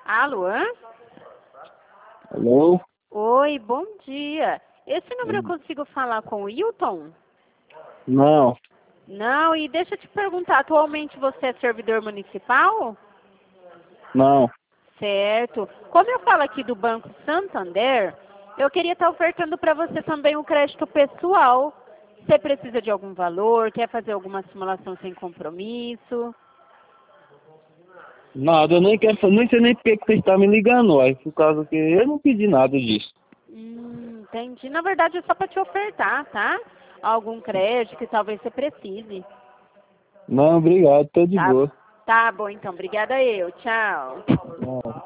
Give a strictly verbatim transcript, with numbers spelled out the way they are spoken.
Alô? Alô? Oi, bom dia. Esse número eu consigo falar com o Hilton? Não, Não, e deixa eu te perguntar, atualmente você é servidor municipal? não. Certo. Como eu falo aqui do Banco Santander, eu queria estar ofertando para você também um crédito pessoal. Você precisa de algum valor, quer fazer alguma simulação sem compromisso? Nada, eu nem quero, sa- nem sei nem por que que você está me ligando, aí, por causa que eu não pedi nada disso. Hum, entendi. Na verdade é só para te ofertar, tá? Algum crédito que talvez você precise. Não, obrigado, tô de Tá, boa. tá bom então. Obrigada eu. Tchau. Não.